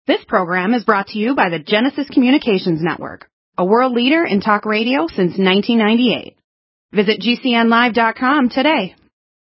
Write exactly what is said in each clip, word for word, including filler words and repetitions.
This program is brought to you by the Genesis Communications Network, a world leader in talk radio since nineteen ninety-eight. Visit G C N live dot com today.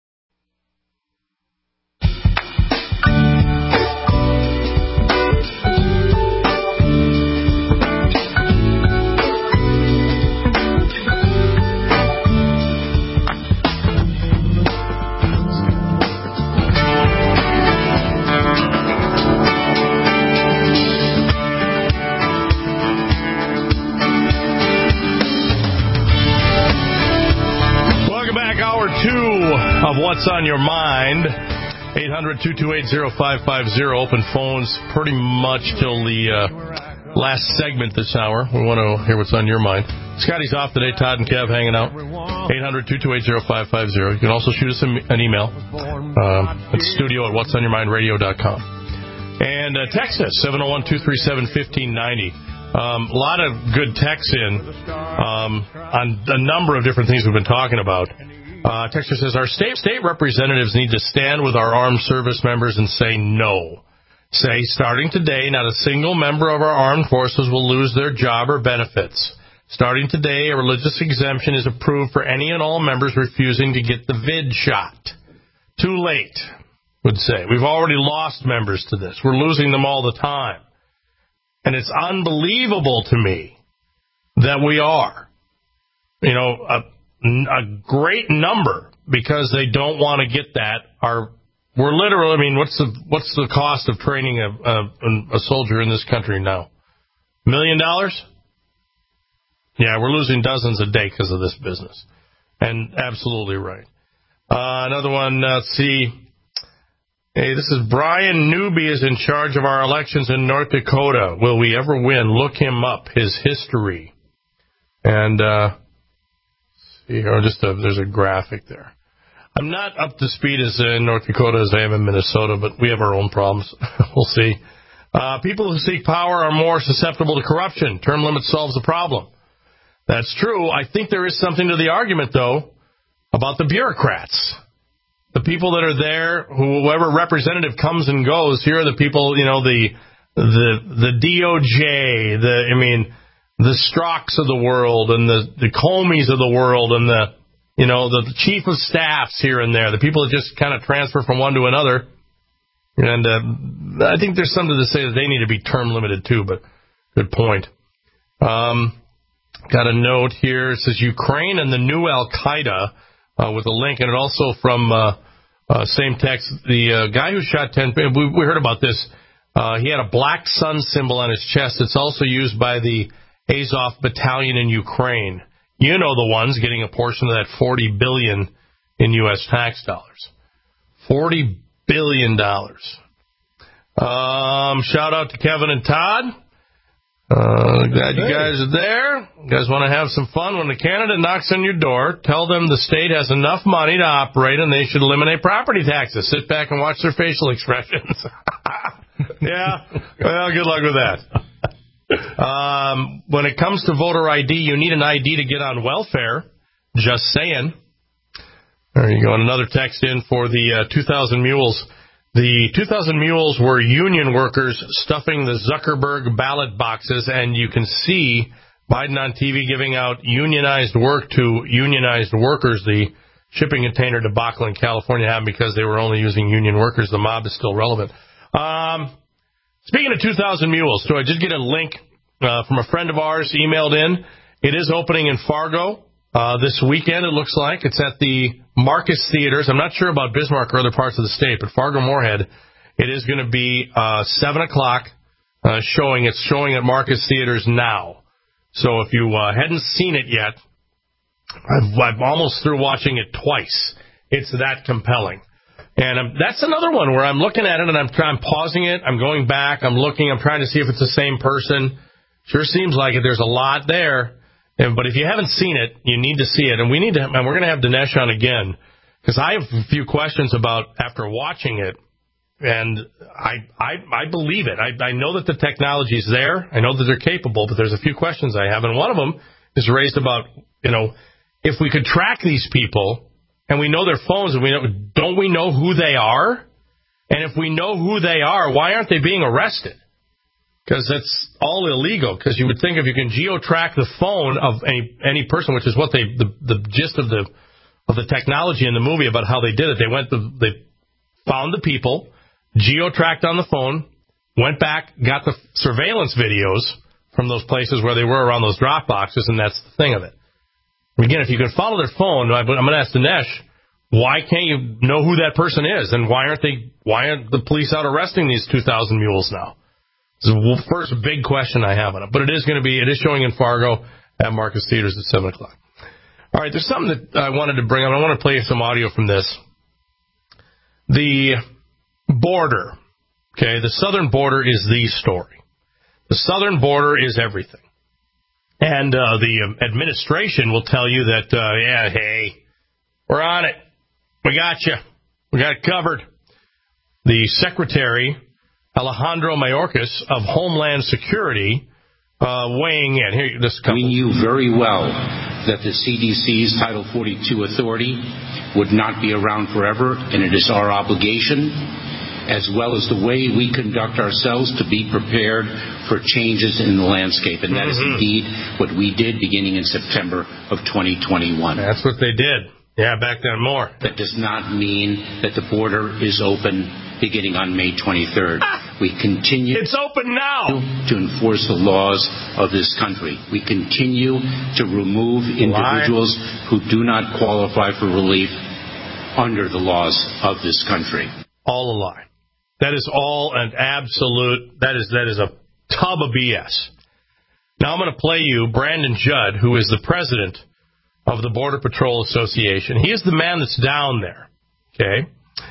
Of what's on your mind, eight hundred, two two eight, oh five five oh, open phones pretty much till the uh, last segment this hour. We want to hear what's on your mind. Scotty's off today, Todd and Kev hanging out, eight hundred, two two eight, oh five five oh. You can also shoot us an email um, at studio at what's on your mind radio dot com. And uh, text us, seven oh one, two three seven, one five nine oh. Um, a lot of good texts in um, on a number of different things we've been talking about. Uh, Texter says, our state state representatives need to stand with our armed service members and say no. Say, starting today, not a single member of our armed forces will lose their job or benefits. Starting today, a religious exemption is approved for any and all members refusing to get the vid shot. Too late, would say. We've already lost members to this. We're losing them all the time. And it's unbelievable to me that we are. You know, a A great number, because they don't want to get that, are we're literally, I mean, what's the what's the cost of training a, a, a soldier in this country now? Million dollars? Yeah, we're losing dozens a day because of this business. And absolutely right. Uh, another one, uh, let's see. Hey, this is Brian Newby is in charge of our elections in North Dakota. Will we ever win? Look him up, his history. And, uh, see here, just a, there's a graphic there. I'm not up to speed as in North Dakota as I am in Minnesota, but we have our own problems. We'll see. Uh, people who seek power are more susceptible to corruption. Term limit solves the problem. That's true. I think there is something to the argument, though, about the bureaucrats. The people that are there, whoever representative comes and goes, here are the people, you know, the the the D O J, the, I mean, the Strocks of the world and the, the Comeys of the world and the, you know, the, the chief of staffs here and there, the people that just kind of transfer from one to another. And uh, I think there's something to say that they need to be term limited too, but good point. Um, got a note here. It says Ukraine and the new Al-Qaeda uh, with a link, and it also from uh, uh, same text, the uh, guy who shot ten, we, we heard about this. Uh, he had a black sun symbol on his chest. It's also used by the Azov battalion in Ukraine. You know the ones getting a portion of that forty billion dollars in U S tax dollars. forty billion dollars. Um, shout out to Kevin and Todd. Uh, glad you guys are there. You guys want to have some fun? When the candidate knocks on your door, tell them the state has enough money to operate and they should eliminate property taxes. Sit back and watch their facial expressions. Yeah, well, good luck with that. Um, when it comes to voter I D, you need an I D to get on welfare. Just saying. There you go. And another text in for the uh, two thousand mules. The two thousand mules were union workers stuffing the Zuckerberg ballot boxes, and you can see Biden on T V giving out unionized work to unionized workers. The shipping container debacle in California happened because they were only using union workers. The mob is still relevant. Um, speaking of two thousand mules, so I did get a link uh, from a friend of ours emailed in. It is opening in Fargo uh, this weekend, it looks like. It's at the Marcus Theaters. I'm not sure about Bismarck or other parts of the state, but Fargo-Moorhead, it is going to be uh, seven o'clock uh, showing. It's showing at Marcus Theaters now. So if you uh, hadn't seen it yet, I've, I'm almost through watching it twice. It's that compelling. And um, that's another one where I'm looking at it and I'm, I'm pausing it. I'm going back. I'm looking. I'm trying to see if it's the same person. Sure seems like it. There's a lot there. And, but if you haven't seen it, you need to see it. And we need to, and we're going to have Dinesh on again, because I have a few questions about after watching it. And I I, I believe it. I, I know that the technology is there. I know that they're capable, but there's a few questions I have. And one of them is raised about, you know, if we could track these people and we know their phones and we know, don't we know who they are? And if we know who they are, why aren't they being arrested? Because that's all illegal. Because you would think if you can geo-track the phone of any any person, which is what they the, the gist of the of the technology in the movie about how they did it. They went the, they found the people, geo-tracked on the phone, went back, got the surveillance videos from those places where they were around those drop boxes, and that's the thing of it. Again, if you can follow their phone, I'm going to ask Dinesh, why can't you know who that person is, and why aren't they? Why aren't the police out arresting these two thousand mules now? It's the first big question I have on it. But it is going to be, it is showing in Fargo at Marcus Theaters at seven o'clock. All right, there's something that I wanted to bring up. I want to play you some audio from this. The border, okay, the southern border is the story. The southern border is everything. And uh, the administration will tell you that, uh, yeah, hey, we're on it. We got you. We got it covered. The Secretary, Alejandro Mayorkas of Homeland Security, uh, weighing in. Here, this couple. We knew very well that the C D C's Title forty-two authority would not be around forever, and it is our obligation, as well as the way we conduct ourselves, to be prepared for changes in the landscape. And that mm-hmm. is indeed what we did beginning in September of twenty twenty-one. That's what they did. Yeah, back then more. That does not mean that the border is open beginning on May twenty-third. Ah, we continue... It's open now! ...to enforce the laws of this country. We continue to remove individuals Lie. who do not qualify for relief under the laws of this country. All a lie. That is all an absolute... That is that is a tub of B S. Now I'm going to play you Brandon Judd, who is the president of the Border Patrol Association. He is the man that's down there, okay?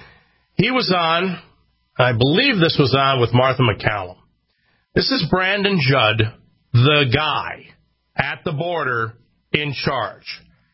He was on, I believe this was on with Martha McCallum. This is Brandon Judd, the guy at the border in charge.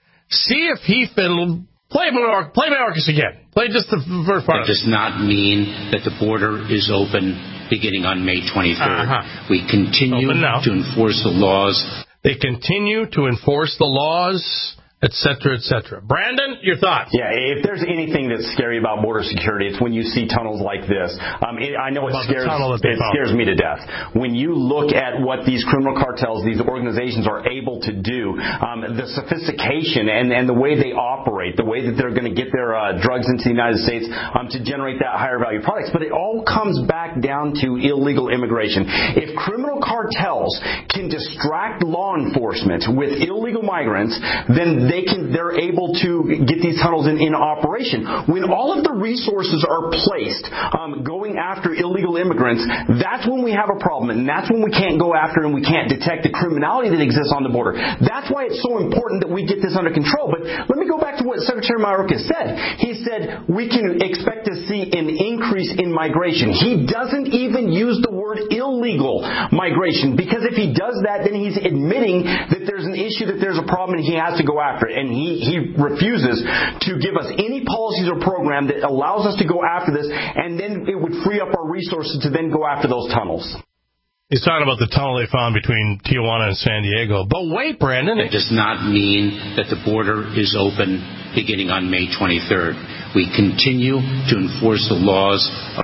See if he can play Mayorkas, play Mayorkas again. Play just the first part. That does not mean that the border is open beginning on May twenty-third. Uh-huh. We continue to enforce the laws. They continue to enforce the laws, et cetera, et cetera. Brandon, your thoughts? Yeah, if there's anything that's scary about border security, it's when you see tunnels like this. Um, it, I know it scares, it scares me to death. When you look at what these criminal cartels, these organizations are able to do, um, the sophistication and, and the way they operate, the way that they're going to get their uh, drugs into the United States um, to generate that higher value products. But it all comes back down to illegal immigration. If criminal cartels can distract law enforcement with illegal migrants, then they can, they're able to get these tunnels in, in operation. When all of the resources are placed um, going after illegal immigrants, that's when we have a problem, and that's when we can't go after and we can't detect the criminality that exists on the border. That's why it's so important that we get this under control. But let me go back to what Secretary Mayorkas said. He said we can expect to see an increase in migration. He doesn't even use the word illegal migration, because if he does that, then he's admitting that there's an issue, that there's a problem, and he has to go after it. And he, he refuses to give us any policies or program that allows us to go after this, and then it would free up our resources to then go after those tunnels. He's talking about the tunnel they found between Tijuana and San Diego. But wait, Brandon. It does not mean that the border is open beginning on May twenty-third. We continue to enforce the laws. Of-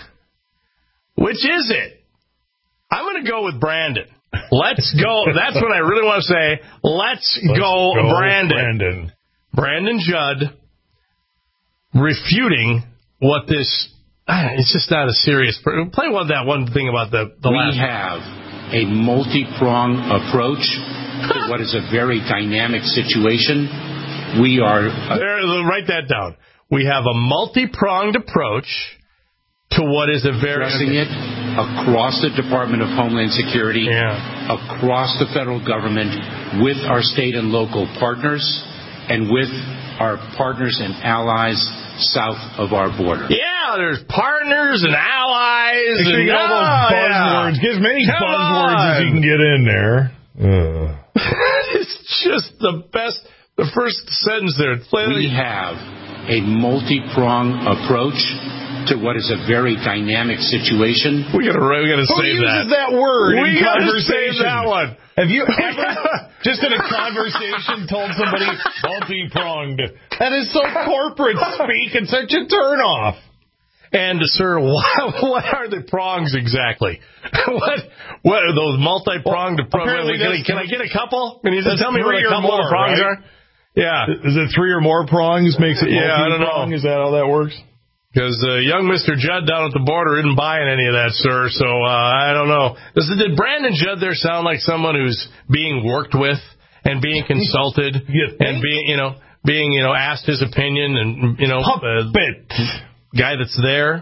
Which is it? I'm going to go with Brandon. Let's go. That's what I really want to say. Let's, Let's go, go Brandon. Brandon. Brandon Judd refuting what this... It's just not a serious... Play one that one thing about the, the we last... We have a multi-pronged approach to what is a very dynamic situation. We are... Uh, there, write that down. We have a multi-pronged approach to what is a very... Addressing it across the Department of Homeland Security, yeah. across the federal government, with our state and local partners, and with our partners and allies south of our border. Yeah, there's partners and allies. And and all those buzzwords. Yeah. Get as many Come buzzwords on. as you can get in there. Uh. It's just the best. The first sentence there. We have a multi-pronged approach to what is a very dynamic situation. We gotta, we gotta Who save uses that. that word we in gotta conversation? Save that one. Have you ever, just in a conversation, told somebody multi-pronged? That is so corporate speak and such a turnoff. And, sir, what, what are the prongs exactly? what what are those multi-pronged? Well, pro- can, I, can I get a couple? Can you just tell me what a couple more, of the prongs right? are? Yeah. Is it three or more prongs makes it yeah, I don't know. Is that how that works? Because uh, young Mister Judd down at the border isn't buying any of that, sir. So uh, I don't know. Does, did Brandon Judd there sound like someone who's being worked with and being consulted and being, you know, being, you know, asked his opinion and, you know, puppet uh, guy that's there?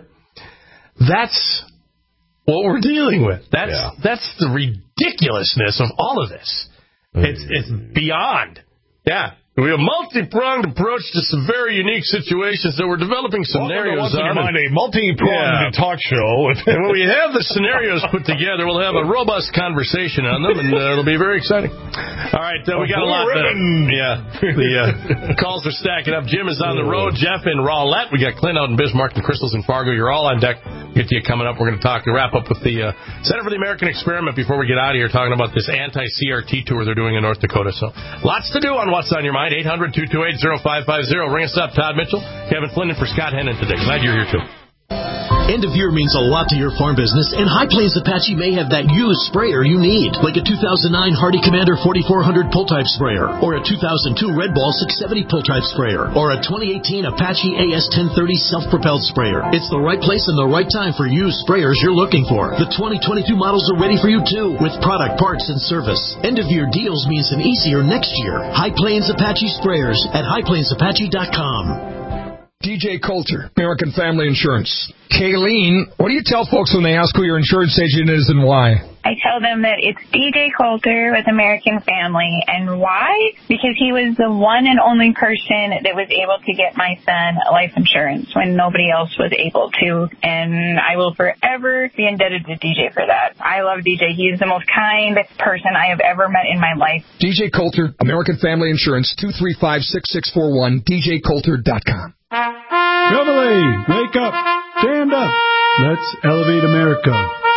That's what we're dealing with. That's yeah. that's the ridiculousness of all of this. It's it's beyond. Yeah. We have a multi-pronged approach to some very unique situations that we're developing scenarios on. On a multi-pronged yeah. talk show. And when we have the scenarios put together, we'll have a robust conversation on them, and uh, it'll be very exciting. All right, uh, we got a lot. Uh, yeah, the uh, calls are stacking up. Jim is on the road. Jeff in Rowlett. We got Clint out in Bismarck and Crystals in Fargo. You're all on deck. Get to you coming up. We're going to talk to wrap up with the uh, Center for the American Experiment before we get out of here, talking about this anti-C R T tour they're doing in North Dakota. So lots to do on What's on Your Mind. eight hundred, two two eight, oh five five oh. Ring us up. Todd Mitchell, Kevin Flynn, and for Scott Hennon today. Glad you're here, too. End of year means a lot to your farm business, and High Plains Apache may have that used sprayer you need, like a two thousand nine Hardy Commander forty-four hundred pull-type sprayer, or a two thousand two Red Ball six seventy pull-type sprayer, or a twenty eighteen Apache A S ten thirty self-propelled sprayer. It's the right place and the right time for used sprayers you're looking for. The twenty twenty-two models are ready for you, too, with product, parts, and service. End of year deals means an easier next year. High Plains Apache Sprayers at high plains apache dot com. D J Coulter, American Family Insurance. Kayleen, what do you tell folks when they ask who your insurance agent is and why? I tell them that it's D J Coulter with American Family. And why? Because he was the one and only person that was able to get my son life insurance when nobody else was able to. And I will forever be indebted to D J for that. I love D J. He is the most kind person I have ever met in my life. D J Coulter, American Family Insurance, two three five, six six four one, d j coulter dot com. Reveille, wake up, stand up. Let's elevate America.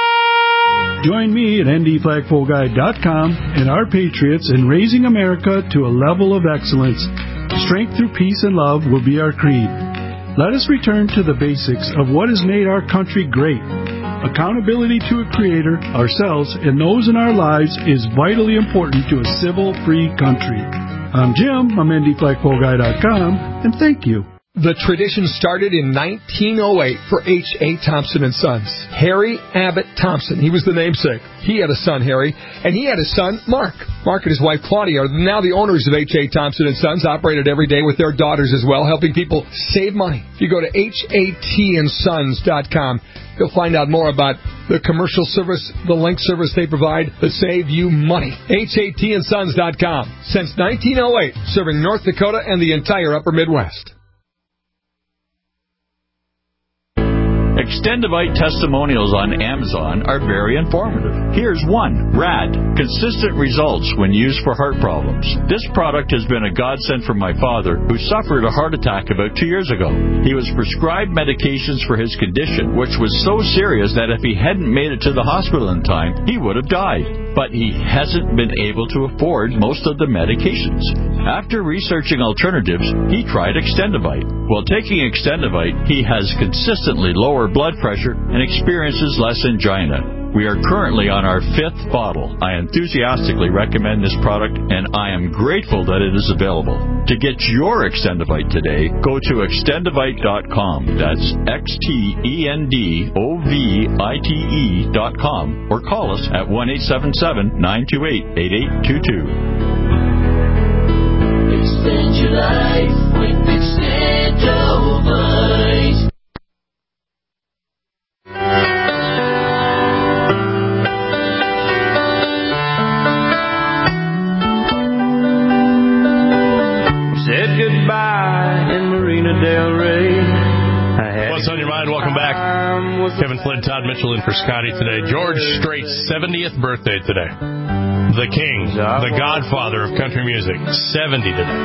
Join me at n d flagpole guide dot com and our patriots in raising America to a level of excellence. Strength through peace and love will be our creed. Let us return to the basics of what has made our country great. Accountability to a creator, ourselves, and those in our lives is vitally important to a civil, free country. I'm Jim, I'm n d flagpole guide dot com, and thank you. The tradition started in nineteen oh eight for H A. Thompson and Sons. Harry Abbott Thompson, he was the namesake. He had a son, Harry, and he had a son, Mark. Mark and his wife, Claudia, are now the owners of H A. Thompson and Sons, operated every day with their daughters as well, helping people save money. If you go to H A T and sons dot com, you'll find out more about the commercial service, the link service they provide that save you money. H A T and sons dot com. Since nineteen oh eight, serving North Dakota and the entire upper Midwest. Extendivite testimonials on Amazon are very informative. Here's one. Rad. Consistent results when used for heart problems. This product has been a godsend for my father, who suffered a heart attack about two years ago. He was prescribed medications for his condition, which was so serious that if he hadn't made it to the hospital in time, he would have died. But he hasn't been able to afford most of the medications. After researching alternatives, he tried Extendivite. While taking Extendivite, he has consistently lower blood pressure and experiences less angina. We are currently on our fifth bottle. I enthusiastically recommend this product, and I am grateful that it is available. To get your Extendivite today, go to extendivite dot com. That's X T E N D O V I T E dot com, or call us at one eight seven seven, nine two eight, eight eight two two. Extend your life with Extendivite. Said goodbye in Marina Del Rey. What's on your mind? Welcome back. Kevin Flynn, Todd Mitchell in for Scotty today. George Strait's seventieth birthday today. The king, the godfather of country music, seventy today.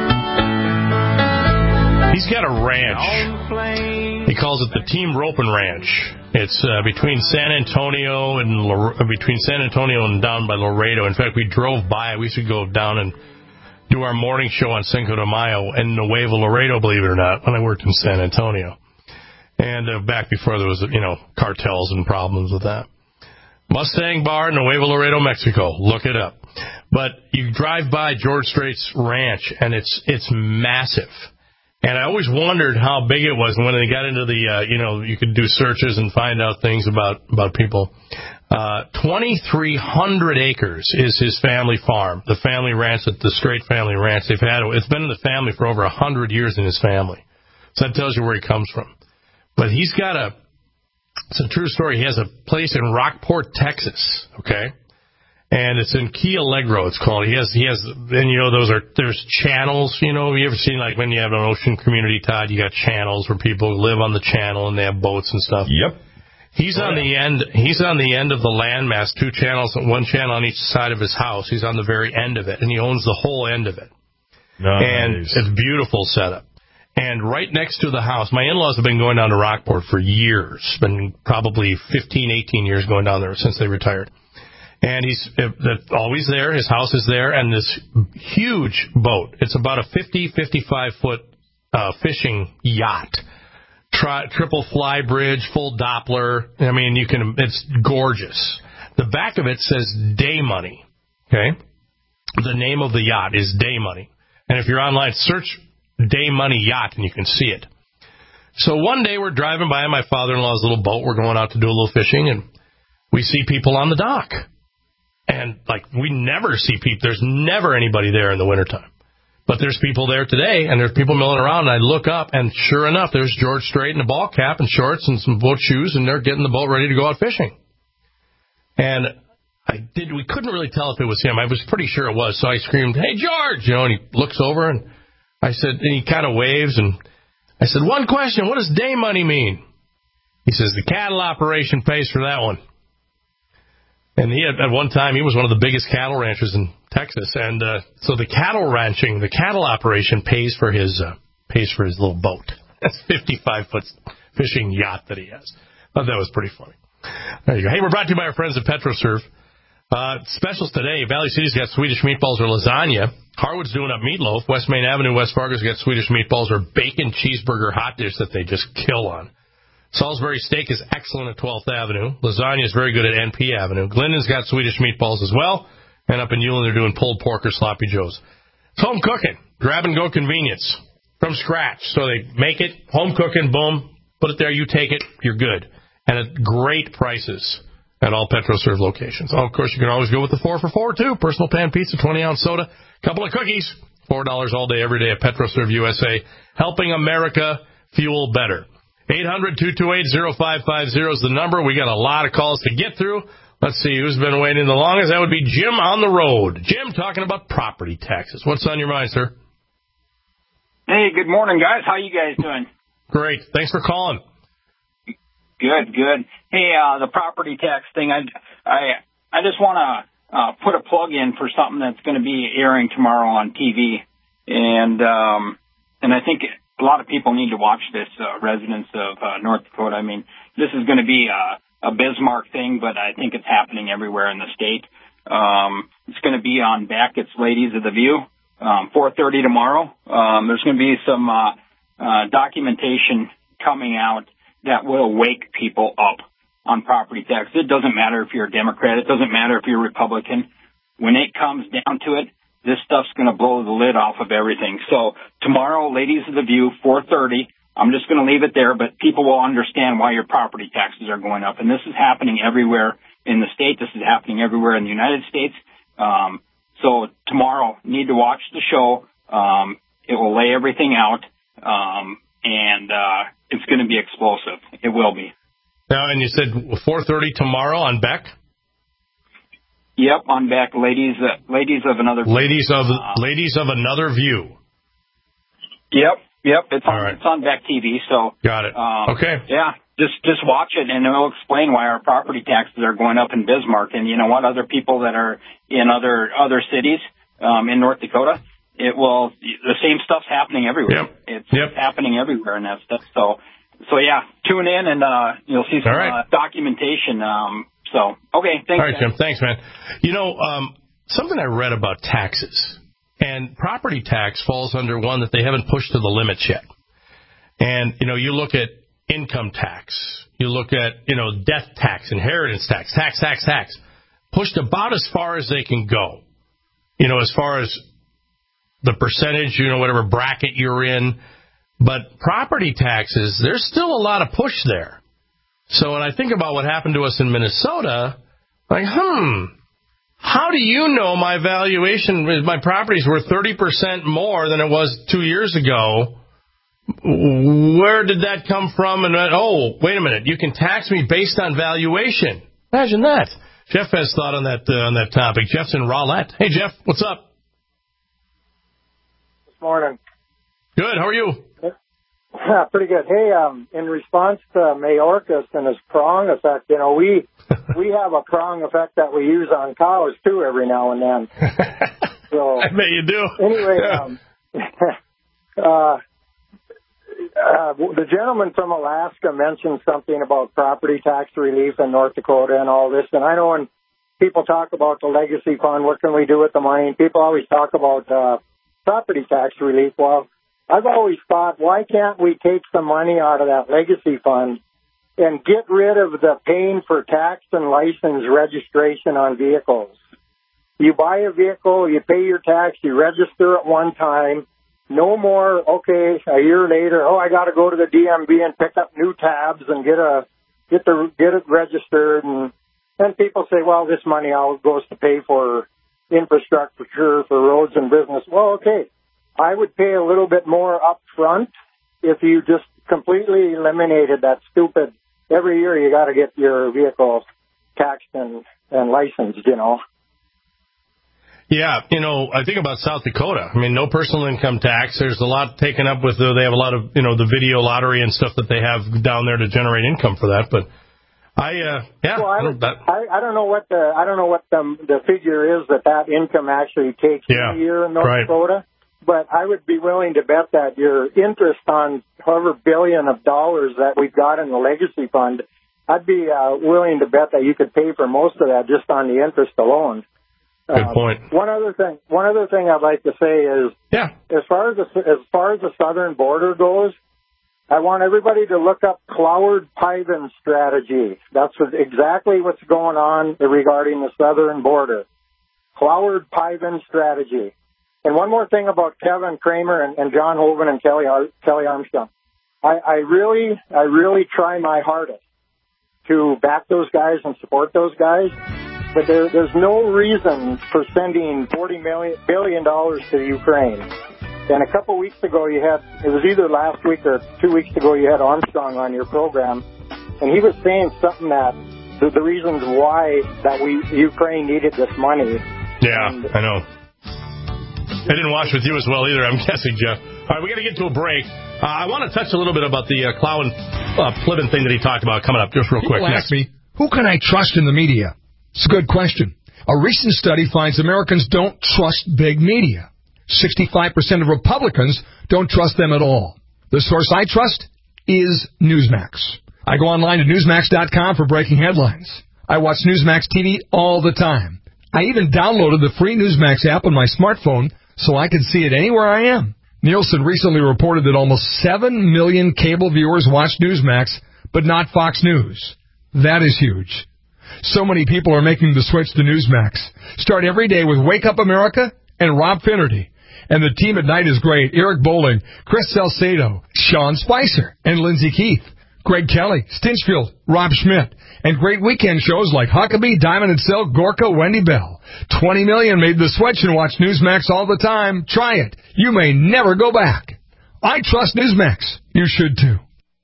He's got a ranch. He calls it the Team Ropin Ranch. It's uh, between San Antonio and Lore- between San Antonio and down by Laredo. In fact, we drove by. We used to go down and do our morning show on Cinco de Mayo in Nuevo Laredo, believe it or not, when I worked in San Antonio. And uh, back before there was, you know, cartels and problems with that. Mustang Bar, Nuevo Laredo, Mexico. Look it up. But you drive by George Strait's ranch, and it's it's massive. And I always wondered how big it was. And when they got into the, uh, you know, you could do searches and find out things about, about people. Uh, twenty-three hundred acres is his family farm, the family ranch, the Strait family ranch. They've had it. It's been in the family for over one hundred years in his family. So that tells you where he comes from. But he's got a, it's a true story. He has a place in Rockport, Texas, okay? And it's in Key Allegro, it's called. He has, he has, and you know, those are, there's channels, you know, have you ever seen, like, when you have an ocean community, Todd, you got channels where people live on the channel and they have boats and stuff. Yep. He's on the end, he's on the end of the landmass, two channels, one channel on each side of his house. He's on the very end of it, and he owns the whole end of it. Nice. And it's a beautiful setup. And right next to the house, my in-laws have been going down to Rockport for years, been probably fifteen, eighteen years going down there since they retired. And he's always there, his house is there, and this huge boat. It's about a fifty, fifty-five foot uh, fishing yacht. Tri- triple fly bridge, full Doppler. I mean, you can, it's gorgeous. The back of it says Day Money, okay? The name of the yacht is Day Money. And if you're online, search Day Money Yacht, and you can see it. So one day we're driving by my father-in-law's little boat. We're going out to do a little fishing, and we see people on the dock. And, like, we never see people. There's never anybody there in the wintertime. But there's people there today, and there's people milling around, and I look up, and sure enough, there's George Strait in a ball cap and shorts and some boat shoes, and they're getting the boat ready to go out fishing. And I did. We couldn't really tell if it was him. I was pretty sure it was, so I screamed, "Hey, George!" You know, and he looks over, and I said, and he kind of waves, and I said, "One question, what does Day Money mean?" He says, "The cattle operation pays for that one." And he had, at one time, he was one of the biggest cattle ranchers in Texas, and uh, so the cattle ranching, the cattle operation pays for his uh, pays for his little boat. That's fifty-five foot fishing yacht that he has. I thought that was pretty funny. There you go. Hey, we're brought to you by our friends at PetroServe. Uh, specials today: Valley City's got Swedish meatballs or lasagna. Harwood's doing up meatloaf. West Main Avenue, West Fargo's got Swedish meatballs or bacon cheeseburger hot dish that they just kill on. Salisbury Steak is excellent at twelfth Avenue. Lasagna is very good at N P Avenue. Glendon's got Swedish meatballs as well. And up in Ulen, they're doing pulled pork or sloppy joes. It's home cooking. Grab-and-go convenience from scratch. So they make it, home cooking, boom, put it there, you take it, you're good. And at great prices at all PetroServe locations. Oh, of course, you can always go with the four for four, too. Personal pan pizza, twenty-ounce soda, couple of cookies. four dollars all day, every day at PetroServe U S A. Helping America fuel better. eight hundred, two two eight, oh five five oh is the number. We got a lot of calls to get through. Let's see who's been waiting the longest. That would be Jim on the road. Jim, talking about property taxes. What's on your mind, sir? Hey, good morning, guys. How you guys doing? Great. Thanks for calling. Good, good. Hey, uh, the property tax thing, I, I, I just want to uh, put a plug in for something that's going to be airing tomorrow on T V. And, um, and I think a lot of people need to watch this, uh, residents of uh, North Dakota. I mean, this is going to be a, a Bismarck thing, but I think it's happening everywhere in the state. Um, it's going to be on Beckett's Ladies of the View, um, four thirty tomorrow. Um, there's going to be some uh, uh, documentation coming out that will wake people up on property tax. It doesn't matter if you're a Democrat. It doesn't matter if you're a Republican. When it comes down to it, this stuff's going to blow the lid off of everything. So tomorrow, Ladies of the View, four thirty. I'm just going to leave it there, but people will understand why your property taxes are going up. And this is happening everywhere in the state. This is happening everywhere in the United States. Um, so tomorrow, need to watch the show. Um, it will lay everything out, um, and uh, it's going to be explosive. It will be. Now, and you said four thirty tomorrow on Beck? Yep, on Beck. Ladies, uh, ladies of another. Ladies of uh, ladies of another view. Yep. Yep, it's on, right. it's on Beck T V, so. Got it. Um, okay. Yeah, just, just watch it, and it'll explain why our property taxes are going up in Bismarck. And you know what? Other people that are in other, other cities, um, in North Dakota, it will, the same stuff's happening everywhere. Yep. It's, yep. it's happening everywhere and that stuff. So, so yeah, tune in and, uh, you'll see some, right. uh, documentation. Um, so, okay, thanks. All right, guys. Jim. Thanks, man. You know, um, something I read about taxes. And property tax falls under one that they haven't pushed to the limits yet. And, you know, you look at income tax. You look at, you know, death tax, inheritance tax, tax, tax, tax. Pushed about as far as they can go. You know, as far as the percentage, you know, whatever bracket you're in. But property taxes, there's still a lot of push there. So when I think about what happened to us in Minnesota, like, hmm, how do you know my valuation, my property's worth thirty percent more than it was two years ago? Where did that come from? And, oh, wait a minute, you can tax me based on valuation. Imagine that. Jeff has thought on that uh, on that topic. Jeff's in Rowlett. Hey, Jeff, what's up? This morning. Good. How are you? Yeah, pretty good. Hey, um, in response to Mayorkas and his prong effect, you know, we we have a prong effect that we use on cows too every now and then. So I bet you do. Anyway, um, uh, uh, the gentleman from Alaska mentioned something about property tax relief in North Dakota and all this. And I know when people talk about the legacy fund, what can we do with the money? People always talk about uh, property tax relief. Well, I've always thought, why can't we take some money out of that legacy fund and get rid of the paying for tax and license registration on vehicles? You buy a vehicle, you pay your tax, you register it one time. No more, okay, a year later, oh, I got to go to the D M V and pick up new tabs and get a get the get it registered. And then people say, well, this money all goes to pay for infrastructure for roads and business. Well, okay, I would pay a little bit more up front if you just completely eliminated that stupid, every year you got to get your vehicle taxed and, and licensed, you know. Yeah, you know, I think about South Dakota. I mean, no personal income tax. There's a lot taken up with, the, they have a lot of, you know, the video lottery and stuff that they have down there to generate income for that. But I, uh, yeah. Well, I, would, that, I, I don't know what the, I don't know what the, the figure is that that income actually takes yeah, a year in North right. Dakota. But I would be willing to bet that your interest on however billion of dollars that we've got in the legacy fund, I'd be uh, willing to bet that you could pay for most of that just on the interest alone. Good um, point. One other thing, one other thing I'd like to say is, yeah. as far as the, as far as the southern border goes, I want everybody to look up Cloward-Piven strategy. That's exactly what's going on regarding the southern border. Cloward-Piven strategy. And one more thing about Kevin Kramer and, and John Hoven and Kelly Ar- Kelly Armstrong. I, I really, I really try my hardest to back those guys and support those guys. But there, there's no reason for sending forty million billion dollars to Ukraine. And a couple weeks ago, you had, it was either last week or two weeks ago, you had Armstrong on your program, and he was saying something that the, the reasons why that we Ukraine needed this money. Yeah, and, I know. I didn't watch with you as well either, I'm guessing, Jeff. All right, we got to get to a break. Uh, I want to touch a little bit about the uh, Clowen uh, Pliven thing that he talked about coming up just real quick. People ask me, who can I trust in the media? It's a good question. A recent study finds Americans don't trust big media. sixty-five percent of Republicans don't trust them at all. The source I trust is Newsmax. I go online to Newsmax dot com for breaking headlines. I watch Newsmax T V all the time. I even downloaded the free Newsmax app on my smartphone so I can see it anywhere I am. Nielsen recently reported that almost seven million cable viewers watch Newsmax, but not Fox News. That is huge. So many people are making the switch to Newsmax. Start every day with Wake Up America and Rob Finnerty. And the team at night is great. Eric Bowling, Chris Salcedo, Sean Spicer, and Lindsay Keith. Greg Kelly, Stinchfield, Rob Schmidt, and great weekend shows like Huckabee, Diamond and Silk, Gorka, Wendy Bell. twenty million made the switch and watch Newsmax all the time. Try it. You may never go back. I trust Newsmax. You should too.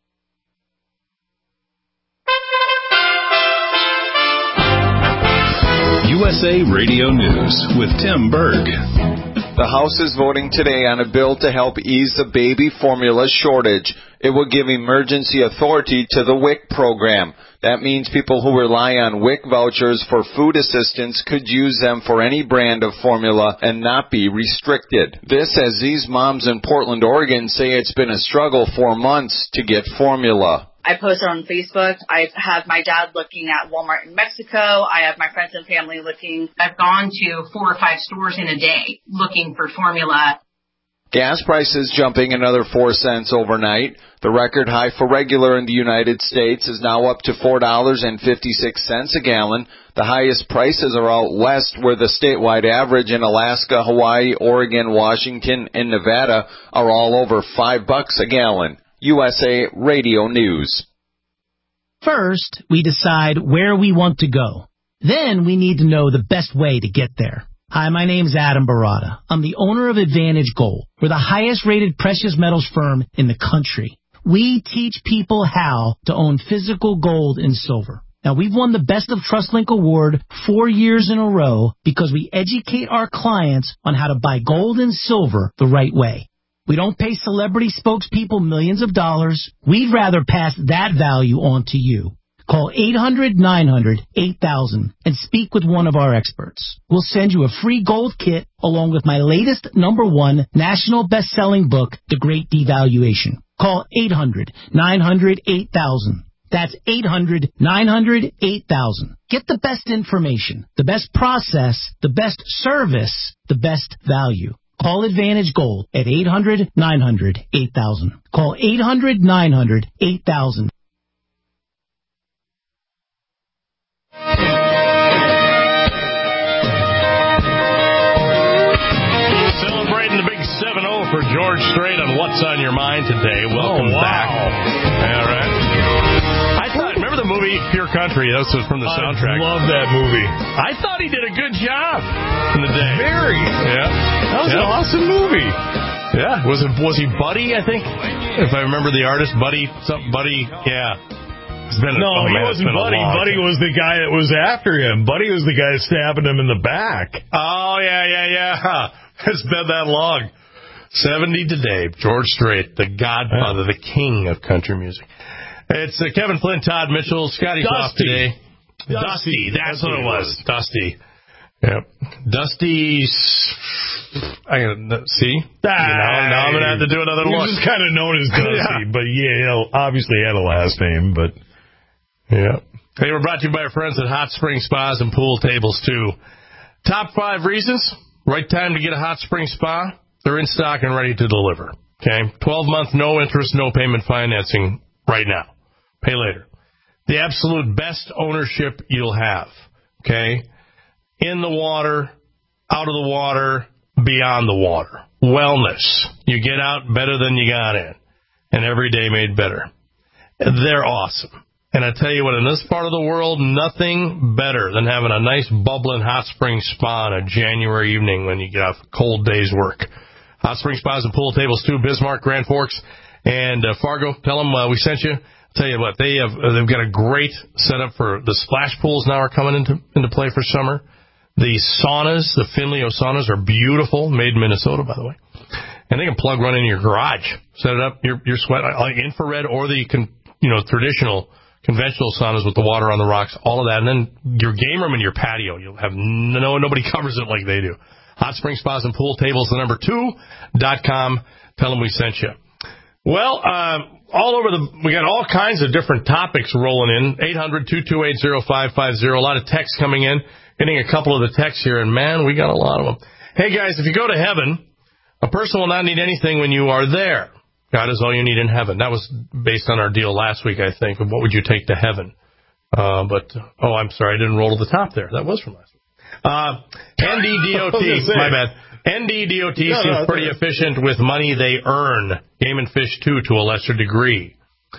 U S A Radio News with Tim Berg. The House is voting today on a bill to help ease the baby formula shortage. It will give emergency authority to the W I C program. That means people who rely on W I C vouchers for food assistance could use them for any brand of formula and not be restricted. This as these moms in Portland, Oregon say it's been a struggle for months to get formula. I post it on Facebook. I have my dad looking at Walmart in Mexico. I have my friends and family looking. I've gone to four or five stores in a day looking for formula. Gas prices jumping another four cents overnight. The record high for regular in the United States is now up to four dollars and fifty-six cents a gallon. The highest prices are out west, where the statewide average in Alaska, Hawaii, Oregon, Washington, and Nevada are all over five bucks a gallon. U S A Radio News. First, we decide where we want to go. Then we need to know the best way to get there. Hi, my name's Adam Barada. I'm the owner of Advantage Gold. We're the highest-rated precious metals firm in the country. We teach people how to own physical gold and silver. Now, we've won the Best of TrustLink Award four years in a row because we educate our clients on how to buy gold and silver the right way. We don't pay celebrity spokespeople millions of dollars. We'd rather pass that value on to you. Call eight hundred, nine hundred, eight thousand and speak with one of our experts. We'll send you a free gold kit along with my latest number one national best-selling book, The Great Devaluation. Call eight hundred, nine hundred, eight thousand. That's eight hundred, nine hundred, eight thousand. Get the best information, the best process, the best service, the best value. Call Advantage Gold at eight hundred, nine hundred, eight thousand. Call eight hundred, nine hundred, eight thousand. seven oh for George Strait on What's on Your Mind today. Welcome oh, wow. back. All right. I thought, remember the movie Pure Country? That was from the soundtrack. I love that movie. I thought he did a good job in the day. Very. Yeah. That was yeah. an awesome movie. Yeah. Was it? Was he Buddy, I think? If I remember the artist, Buddy, something, Buddy, yeah. It's been a, no, oh, he man, wasn't Buddy. Buddy time. was the guy that was after him. Buddy was the guy stabbing him in the back. Oh, yeah, yeah, yeah. It's been that long. seventy today. George Strait, the godfather, the king of country music. It's uh, Kevin Flynn, Todd Mitchell, Scotty's off today. Dusty. Dusty. That's Dusty what it was. was. Dusty. Yep. Dusty's... I gotta see. Ah, you know, now I'm going to have to do another he look. He's just kind of known as Dusty, yeah. but yeah, you know, obviously had a last name, but... Yeah. Hey, we're brought to you by our friends at Hot Spring Spas and Pool Tables, too. Top five reasons. Right time to get a hot spring spa. They're in stock and ready to deliver. Okay? twelve-month, no interest, no payment financing right now. Pay later. The absolute best ownership you'll have. Okay? In the water, out of the water, beyond the water. Wellness. You get out better than you got in. And every day made better. They're awesome. And I tell you what, in this part of the world, nothing better than having a nice bubbling hot spring spa on a January evening when you get off a cold day's work. Hot Spring Spas and Pool Tables, too, Bismarck, Grand Forks, and uh, Fargo. Tell them uh, we sent you. I'll tell you what, they have, uh, they've got a great setup for the splash pools now are coming into into play for summer. The saunas, the Finley saunas are beautiful, made in Minnesota, by the way. And they can plug one in your garage. Set it up, your, your sweat, like infrared or the, con, you know, traditional conventional saunas with the water on the rocks, all of that. And then your game room and your patio, you'll have no, nobody covers it like they do. Hot Spring Spas and Pool Tables, the number two, dot com. Tell them we sent you. Well, uh, all over the, we got all kinds of different topics rolling in. eight hundred, two two eight, oh five five oh. A lot of texts coming in. Getting a couple of the texts here, and man, we got a lot of them. Hey guys, if you go to heaven, a person will not need anything when you are there. God is all you need in heaven. That was based on our deal last week, I think, of what would you take to heaven. Uh, but, oh, I'm sorry, I didn't roll to the top there. That was from last week. Uh, N D D O T, my bad. N D D O T no, seems no, pretty no. efficient with money they earn. Game and Fish, too, to a lesser degree.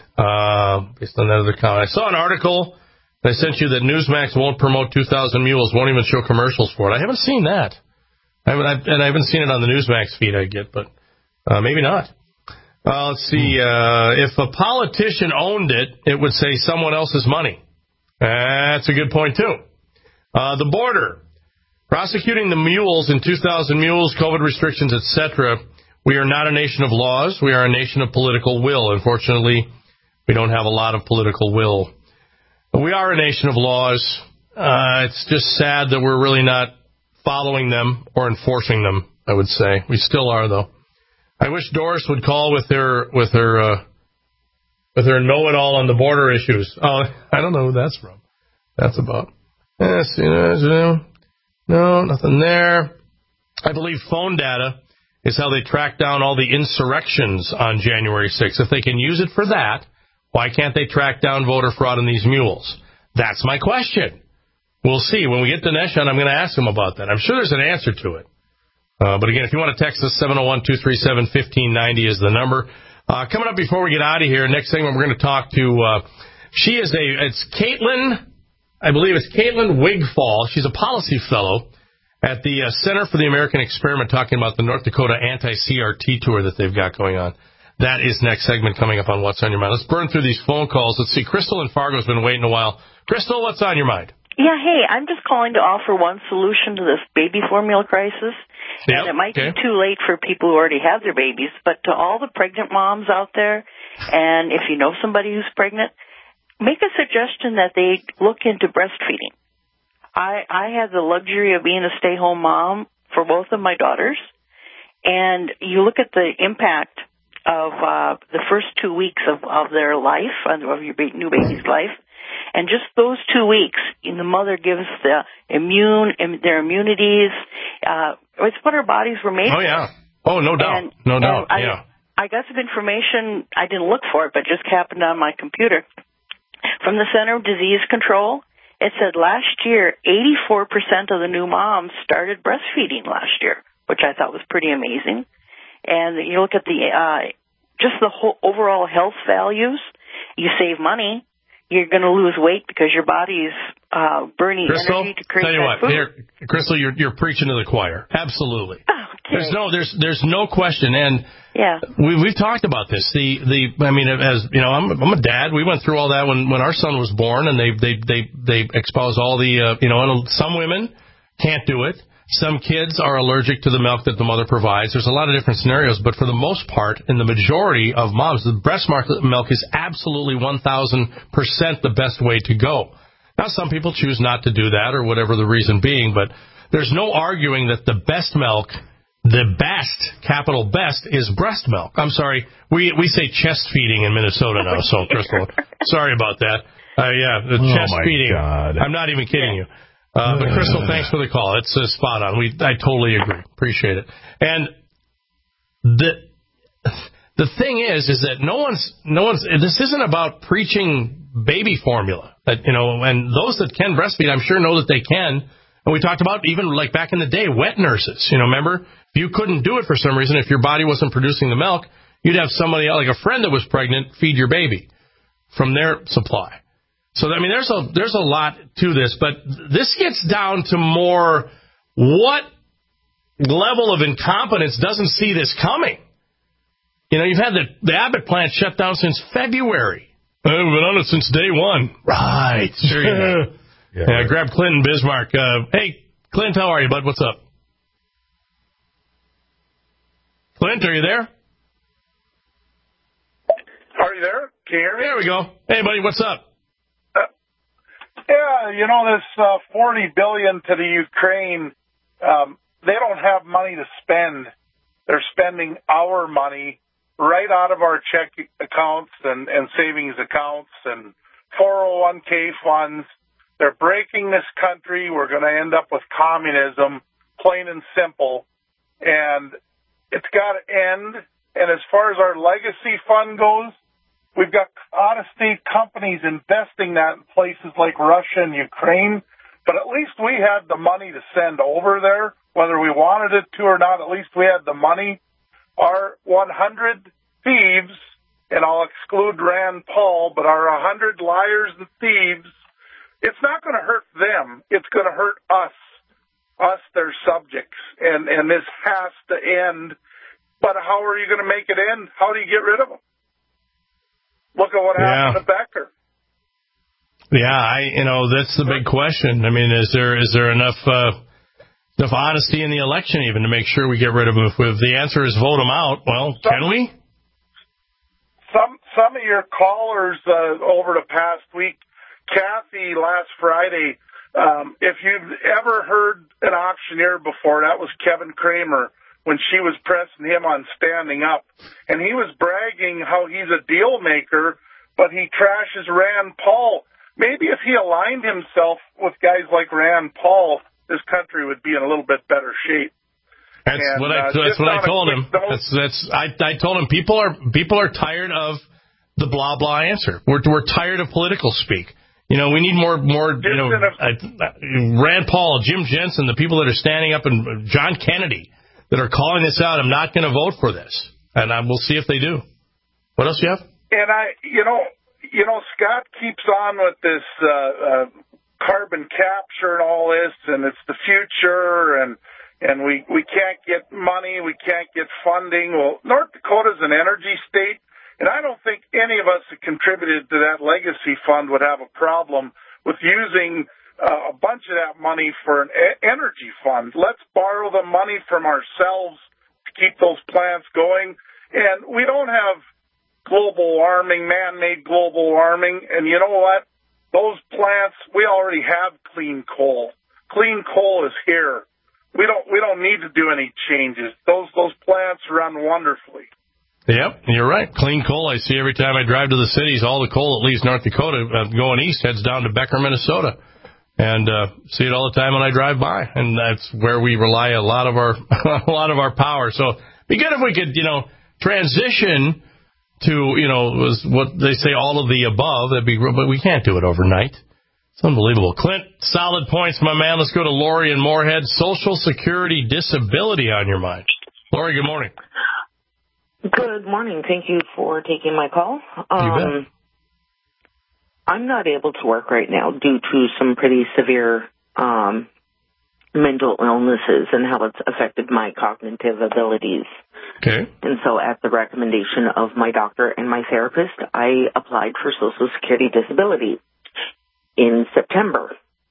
Uh, based on that other comment. I saw an article I sent you that Newsmax won't promote two thousand Mules, won't even show commercials for it. I haven't seen that. I haven't, I, and I haven't seen it on the Newsmax feed I get, but uh, maybe not. Uh, let's see. Uh, if a politician owned it, it would say someone else's money. That's a good point, too. Uh, the border. Prosecuting the mules in two thousand mules, COVID restrictions, et cetera. We are not a nation of laws. We are a nation of political will. Unfortunately, we don't have a lot of political will. But we are a nation of laws. Uh, it's just sad that we're really not following them or enforcing them, I would say. We still are, though. I wish Doris would call with her with her uh, with her know-it-all on the border issues. Oh, I don't know who that's from. That's about. Yes, you know, no, nothing there. I believe phone data is how they track down all the insurrections on January sixth. If they can use it for that, why can't they track down voter fraud in these mules? That's my question. We'll see. When we get to Neshon, I'm going to ask him about that. I'm sure there's an answer to it. Uh, but again, if you want to text us, seven oh one, two three seven, one five nine oh is the number. Uh, coming up before we get out of here, next segment we're going to talk to, uh, she is a, it's Caitlin, I believe it's Caitlin Wigfall. She's a policy fellow at the uh, Center for the American Experiment, talking about the North Dakota anti-C R T tour that they've got going on. That is next segment coming up on What's on Your Mind. Let's burn through these phone calls. Let's see. Crystal in Fargo's been waiting a while. Crystal, what's on your mind? Yeah, hey, I'm just calling to offer one solution to this baby formula crisis. Yep, and it might okay. be too late for people who already have their babies, but to all the pregnant moms out there, and if you know somebody who's pregnant, make a suggestion that they look into breastfeeding. I, I had the luxury of being a stay-home mom for both of my daughters, and you look at the impact of uh, the first two weeks of, of their life, of your new baby's life, and just those two weeks, the mother gives the immune, their immunities. Uh, it's what our bodies were made for. Oh, yeah. Oh, no doubt. And, no doubt, I, yeah. I got some information. I didn't look for it, but just happened on my computer. From the Center of Disease Control, it said last year, eighty-four percent of the new moms started breastfeeding last year, which I thought was pretty amazing. And you look at the uh, just the whole overall health values, you save money. You're going to lose weight because your body's uh, burning Crystal, energy to create tell you that what, food. Here, Crystal, you're you're preaching to the choir. Absolutely. Okay. There's no there's there's no question, and yeah, we we've talked about this. The the I mean, as you know, I'm I'm a dad. We went through all that when when our son was born, and they they they they exposed all the uh, you know, and some women can't do it. Some kids are allergic to the milk that the mother provides. There's a lot of different scenarios, but for the most part, in the majority of moms, the breast milk is absolutely one thousand percent the best way to go. Now, some people choose not to do that or whatever the reason being, but there's no arguing that the best milk, the best, capital best, is breast milk. I'm sorry, we we say chest feeding in Minnesota now, so, Crystal, sorry about that. Uh, yeah, the oh chest my feeding. God. I'm not even kidding you. Uh, but Crystal, thanks for the call. It's uh, spot on. We, I totally agree. Appreciate it. And the the thing is, is that no one's no one's. This isn't about preaching baby formula. That you know, and those that can breastfeed, I'm sure know that they can. And we talked about even like back in the day, wet nurses. You know, remember, if you couldn't do it for some reason, if your body wasn't producing the milk, you'd have somebody like a friend that was pregnant feed your baby from their supply. So, I mean, there's a there's a lot to this, but this gets down to more what level of incompetence doesn't see this coming. You know, you've had the, the Abbott plant shut down since February. I've been on it since day one. Right. Sure you have. yeah, yeah, grab Clinton Bismarck. Uh, hey, Clint, how are you, bud? What's up? Clint, are you there? Are you there? Can you hear me? There we go. Hey, buddy, what's up? Yeah, you know, this uh, forty billion dollars to the Ukraine, um, they don't have money to spend. They're spending our money right out of our check accounts and, and savings accounts and four oh one k funds. They're breaking this country. We're going to end up with communism, plain and simple. And it's got to end. And as far as our legacy fund goes, we've got out-of-state companies investing that in places like Russia and Ukraine, but at least we had the money to send over there, whether we wanted it to or not. At least we had the money. Our one hundred thieves, and I'll exclude Rand Paul, but our one hundred liars and thieves, it's not going to hurt them. It's going to hurt us, us, their subjects, and, and this has to end. But how are you going to make it end? How do you get rid of them? Look at what happened yeah. to Becker. Yeah, I you know that's the big question. I mean, is there is there enough uh, enough honesty in the election even to make sure we get rid of them? If, if the answer is vote them out, well, some, can we? Some some of your callers uh, over the past week, Kathy last Friday. Um, if you've ever heard an auctioneer before, that was Kevin Kramer. When she was pressing him on standing up. And he was bragging how he's a deal maker, but he trashes Rand Paul. Maybe if he aligned himself with guys like Rand Paul, this country would be in a little bit better shape. That's and, what I. Uh, that's what I told him. Note, that's that's. I I told him people are people are tired of the blah blah answer. We're we're tired of political speak. You know, we need more more. You know, uh, Rand Paul, Jim Jensen, the people that are standing up, and John Kennedy that are calling this out. I'm not going to vote for this, and I, we'll see if they do. What else you have? And I, you know, you know, Scott keeps on with this uh, uh, carbon capture and all this, and it's the future, and and we we can't get money, we can't get funding. Well, North Dakota's an energy state, and I don't think any of us that contributed to that legacy fund would have a problem with using Uh, a bunch of that money for an e- energy fund. Let's borrow the money from ourselves to keep those plants going. And we don't have global warming, man-made global warming. And you know what? Those plants, we already have clean coal. Clean coal is here. We don't we don't need to do any changes. Those those plants run wonderfully. Yep, you're right. Clean coal I see every time I drive to the cities. All the coal that leaves North Dakota uh, going east heads down to Becker, Minnesota. And uh, see it all the time when I drive by, and that's where we rely a lot of our a lot of our power. So it'd be good if we could, you know, transition to, you know, was what they say, all of the above. That'd be, but we can't do it overnight. It's unbelievable. Clint, solid points, my man. Let's go to Lori in Moorhead. Social Security disability on your mind. Lori, good morning. Good morning. Thank you for taking my call. Um, you bet. I'm not able to work right now due to some pretty severe um, mental illnesses and how it's affected my cognitive abilities. Okay. And so at the recommendation of my doctor and my therapist, I applied for Social Security disability in September.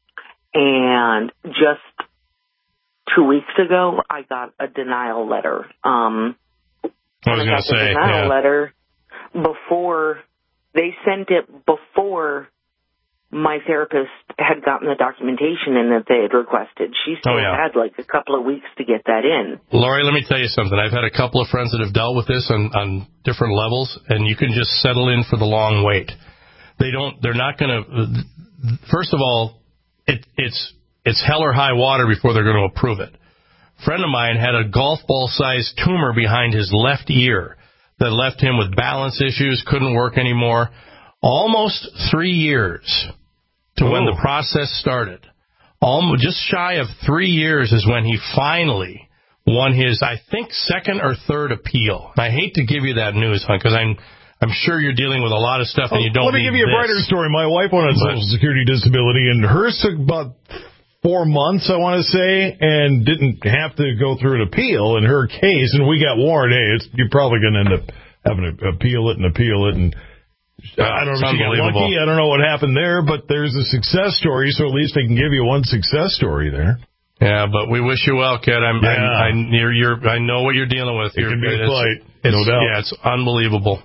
And just two weeks ago, I got a denial letter. Um, I was going to say, denial yeah. letter before... They sent it before my therapist had gotten the documentation in that they had requested. She still oh, yeah. had like a couple of weeks to get that in. Lori, let me tell you something. I've had a couple of friends that have dealt with this on, on different levels, and you can just settle in for the long wait. They don't. They're not going to. First of all, it, it's it's hell or high water before they're going to approve it. A friend of mine had a golf ball-sized tumor behind his left ear that left him with balance issues, couldn't work anymore. Almost three years to Ooh. when the process started. Almost, just shy of three years is when he finally won his, I think, second or third appeal. I hate to give you that news, hon, because I'm I'm sure you're dealing with a lot of stuff and you don't. Let me give you a this. brighter story. My wife went on Social Security disability, and hers took about four months, I want to say, and didn't have to go through an appeal in her case. And we got warned, hey, it's, you're probably going to end up having to appeal it and appeal it. And uh, I don't know if she got lucky. I don't know what happened there, but there's a success story, so at least they can give you one success story there. Yeah, but we wish you well, kid. I'm, yeah. I'm, I'm you're, you're, I know what you're dealing with. It you're, can be a fight, it's, no doubt. Yeah, it's unbelievable.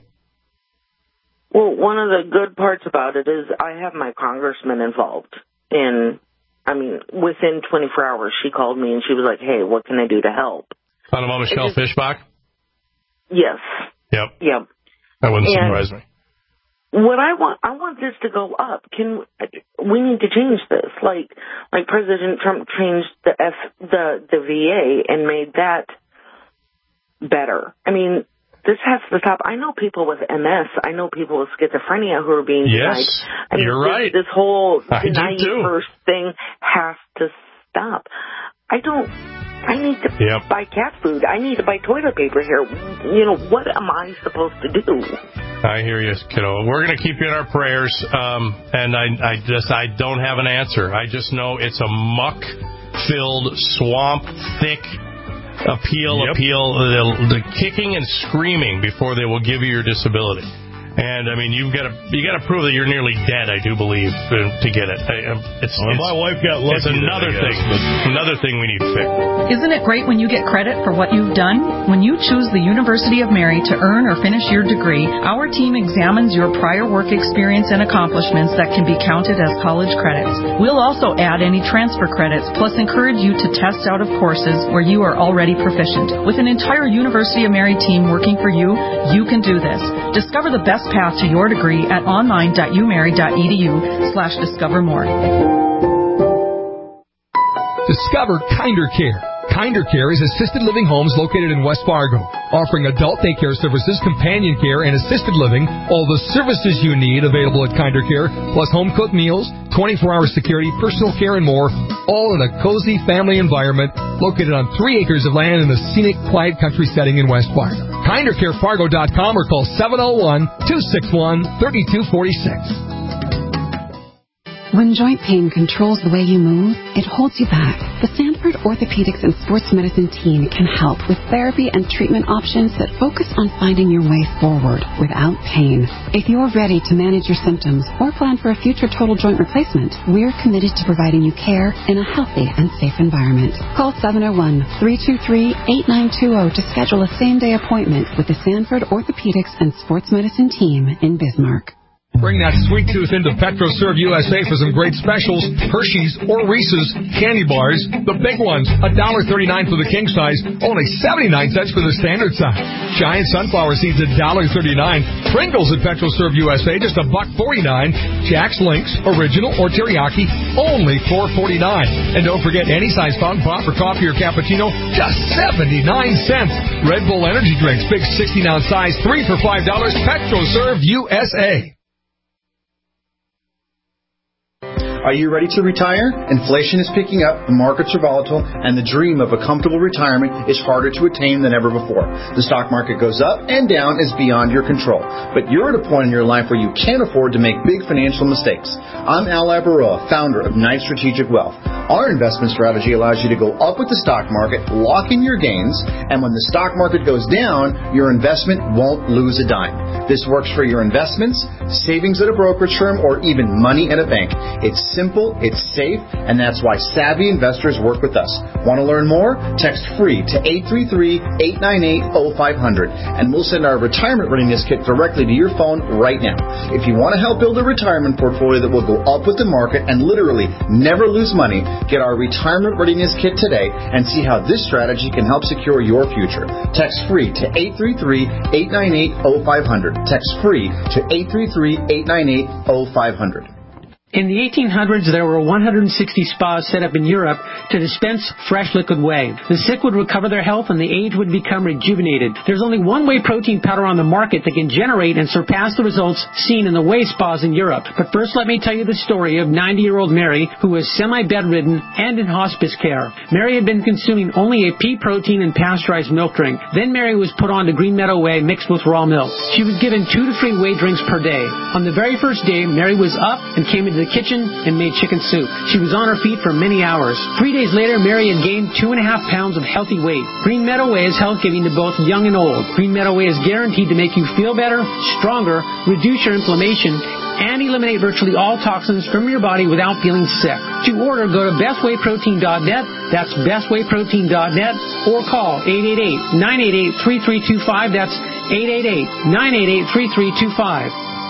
Well, one of the good parts about it is I have my congressman involved in. I mean, within twenty-four hours, she called me and she was like, hey, what can I do to help? Talking about Michelle just, Fischbach? Yes. Yep. Yep. That wouldn't and surprise me. What I want, I want this to go up. Can we need to change this? Like, like President Trump changed the F, the the V A and made that better. I mean, this has to stop. I know people with M S. I know people with schizophrenia who are being denied. Yes, I mean, you're this, right. This whole I deny do too. first thing has to stop. I don't. I need to yep. buy cat food. I need to buy toilet paper here. You know, what am I supposed to do? I hear you, kiddo. We're going to keep you in our prayers, um, and I, I just I don't have an answer. I just know it's a muck-filled, swamp-thick appeal, yep. appeal, the, the kicking and screaming before they will give you your disability. And I mean, you've got to you got to prove that you're nearly dead. I do believe to, to get it. I, it's, well, it's my wife got lucky. It's another then, thing. But another thing we need to fix. Isn't it great when you get credit for what you've done? When you choose the University of Mary to earn or finish your degree, our team examines your prior work experience and accomplishments that can be counted as college credits. We'll also add any transfer credits, plus encourage you to test out of courses where you are already proficient. With an entire University of Mary team working for you, you can do this. Discover the best path to your degree at online.umary.edu slash discover more. Discover Kinder Care. Kinder Care is assisted living homes located in West Fargo, offering adult daycare services, companion care, and assisted living. All the services you need available at Kinder Care, plus home-cooked meals, twenty-four hour security, personal care, and more, all in a cozy family environment located on three acres of land in a scenic, quiet country setting in West Fargo. kinder care fargo dot com or call seven oh one, two six one, three two four six. When joint pain controls the way you move, it holds you back. The Sanford Orthopedics and Sports Medicine team can help with therapy and treatment options that focus on finding your way forward without pain. If you're ready to manage your symptoms or plan for a future total joint replacement, we're committed to providing you care in a healthy and safe environment. Call seven oh one, three two three, eight nine two zero to schedule a same-day appointment with the Sanford Orthopedics and Sports Medicine team in Bismarck. Bring that sweet tooth into PetroServe U S A for some great specials. Hershey's or Reese's candy bars, the big ones, one dollar thirty-nine for the king size, only seventy-nine cents for the standard size. Giant sunflower seeds, one dollar thirty-nine. Pringles at PetroServe U S A, just a buck forty-nine. Jack's Links, original or teriyaki, only four forty-nine. And don't forget any size fountain pop for coffee or cappuccino, just seventy-nine cents. Red Bull energy drinks, big sixteen ounce size, three for five dollars. PetroServe U S A. Are you ready to retire? Inflation is picking up, the markets are volatile, and the dream of a comfortable retirement is harder to attain than ever before. The stock market goes up and down is beyond your control. But you're at a point in your life where you can't afford to make big financial mistakes. I'm Al Labaroa, founder of Knight Strategic Wealth. Our investment strategy allows you to go up with the stock market, lock in your gains, and when the stock market goes down, your investment won't lose a dime. This works for your investments, savings at a brokerage firm, or even money at a bank. It's simple, it's safe, and that's why savvy investors work with us. Want to learn more? Text FREE to eight three three, eight nine eight, oh five hundred, and we'll send our retirement readiness kit directly to your phone right now. If you want to help build a retirement portfolio that will go up with the market and literally never lose money, get our retirement readiness kit today and see how this strategy can help secure your future. Text FREE to eight three three, eight nine eight, oh five hundred. Text FREE to eight three three, eight nine eight, oh five hundred. In the eighteen hundreds, there were one hundred sixty spas set up in Europe to dispense fresh liquid whey. The sick would recover their health and the aged would become rejuvenated. There's only one whey protein powder on the market that can generate and surpass the results seen in the whey spas in Europe. But first, let me tell you the story of ninety-year-old Mary, who was semi-bedridden and in hospice care. Mary had been consuming only a pea protein and pasteurized milk drink. Then Mary was put on to Green Meadow Whey mixed with raw milk. She was given two to three whey drinks per day. On the very first day, Mary was up and came into the kitchen and made chicken soup. She was on her feet for many hours. Three days later, Mary had gained two and a half pounds of healthy weight. Green Meadow Whey is health-giving to both young and old. Green Meadow Whey is guaranteed to make you feel better, stronger, reduce your inflammation, and eliminate virtually all toxins from your body without feeling sick. To order, go to best whey protein dot net. That's best whey protein dot net, or call eight eight eight, nine eight eight, three three two five. That's eight eight eight, nine eight eight, three three two five.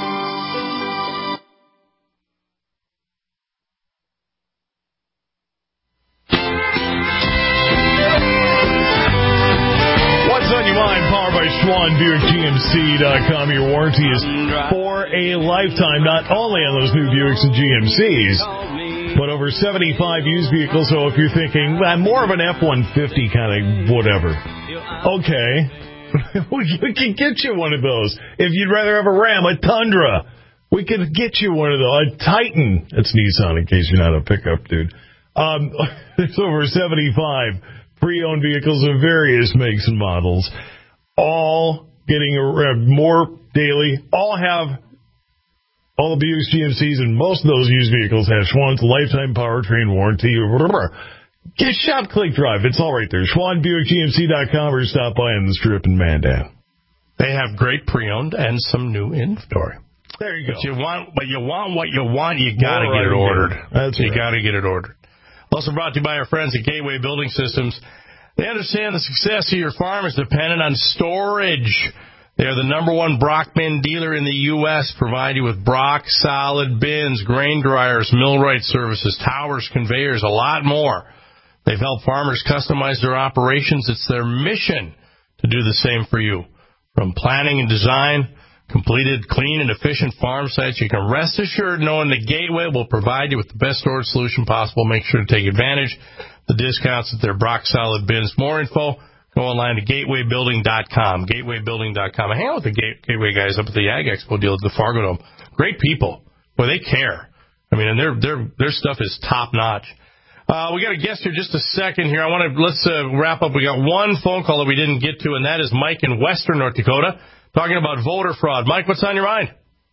Schwan Buick G M C dot com. Your warranty is for a lifetime, not only on those new Buicks and G M Cs, but over seventy-five used vehicles. So if you're thinking, I'm more of an F one fifty kind of whatever, okay, we can get you one of those. If you'd rather have a Ram, a Tundra, we can get you one of those. A Titan. That's Nissan, in case you're not a pickup dude. Um, there's over seventy-five pre-owned vehicles of various makes and models, all getting uh, more daily, all have, all the Buicks, G M Cs, and most of those used vehicles have Schwann's lifetime powertrain warranty. Get Shop Click Drive. It's all right there. Schwan Buick G M C dot com, or stop by on the Strip in Mandan. They have great pre-owned and some new inventory. There you go. But you want, but you want what you want, you got to get it ordered. That's you right. got to get it ordered. Also brought to you by our friends at Gateway Building Systems. They understand the success of your farm is dependent on storage. They are the number one Brock bin dealer in the U S, provide you with Brock solid bins, grain dryers, millwright services, towers, conveyors, a lot more. They've helped farmers customize their operations. It's their mission to do the same for you. From planning and design, completed clean and efficient farm sites, you can rest assured knowing the Gateway will provide you with the best storage solution possible. Make sure to take advantage. the discounts at their Brock Solid bins. More info, go online to gateway building dot com, gateway building dot com. I hang out with the Gateway guys up at the Ag Expo deal at the Fargo Dome. Great people. Boy, they care. I mean, and their their their stuff is top notch. Uh, we got a guest here just a second here. I want to, let's uh, wrap up. We got one phone call that we didn't get to, and that is Mike in Western North Dakota talking about voter fraud. Mike, what's on your mind?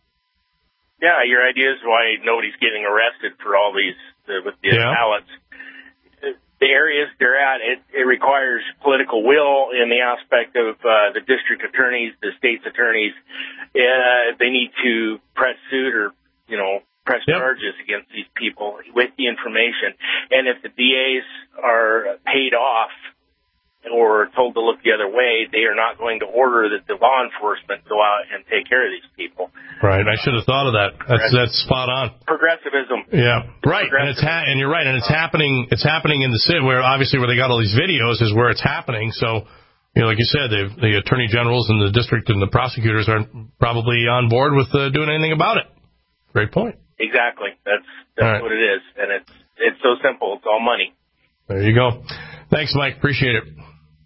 Yeah, your idea is why nobody's getting arrested for all these, uh, with the yeah. ballots. The areas they're at, it, it requires political will in the aspect of uh, the district attorneys, the state's attorneys. Uh, they need to press suit or, you know, press yep. charges against these people with the information. And if the D As are paid off or told to look the other way, they are not going to order that the law enforcement go out and take care of these people. Right. I should have thought of that. That's that's spot on. Progressivism. Yeah. Right. And it's ha- and you're right. And it's happening. It's happening in the city where obviously where they got all these videos is where it's happening. So, you know, like you said, the the attorney generals and the district and the prosecutors aren't probably on board with uh, doing anything about it. Great point. Exactly. That's that's right. what it is, and it's it's so simple. It's all money. There you go. Thanks, Mike. Appreciate it.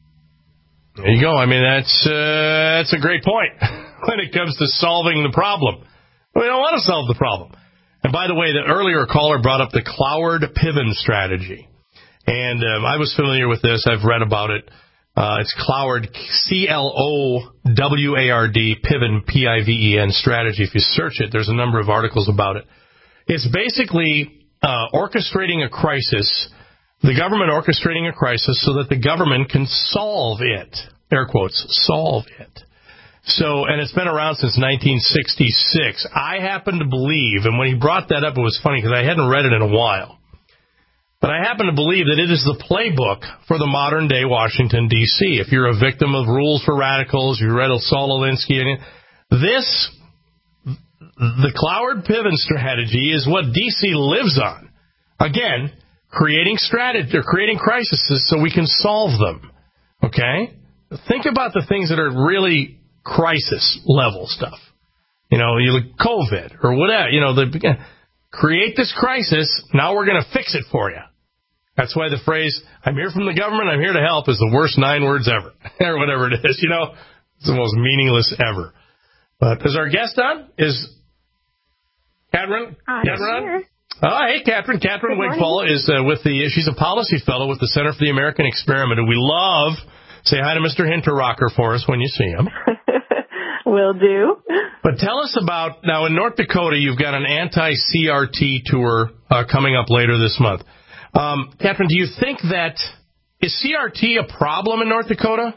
There you go. I mean, that's uh, that's a great point when it comes to solving the problem. We don't want to solve the problem. And by the way, the earlier caller brought up the Cloward-Piven strategy, and um, I was familiar with this. I've read about it. Uh, it's Cloward, C L O W A R D, Piven, P I V E N, strategy. If you search it, there's a number of articles about it. It's basically uh, orchestrating a crisis, the government orchestrating a crisis so that the government can solve it, air quotes, solve it. So, and it's been around since nineteen sixty-six. I happen to believe, and when he brought that up, it was funny because I hadn't read it in a while. But I happen to believe that it is the playbook for the modern-day Washington, D C If you're a victim of Rules for Radicals, you read Saul Alinsky, this, the Cloward-Piven strategy is what D C lives on. Again, creating strategy or creating crises so we can solve them. Okay? Think about the things that are really crisis-level stuff. You know, you look COVID or whatever. You know, the create this crisis. Now we're going to fix it for you. That's why the phrase, I'm here from the government, I'm here to help, is the worst nine words ever. Or whatever it is, you know. It's the most meaningless ever. But is our guest on? Is Catherine? Hi, Catherine on? Oh, hey, Catherine. Catherine Wigfall is uh, with the, she's a policy fellow with the Center for the American Experiment, and we love, say hi to Mister Hinterrocker for us when you see him. Will do. But tell us about, now in North Dakota, you've got an anti-C R T tour uh, coming up later this month. Um, Catherine, do you think that, is C R T a problem in North Dakota?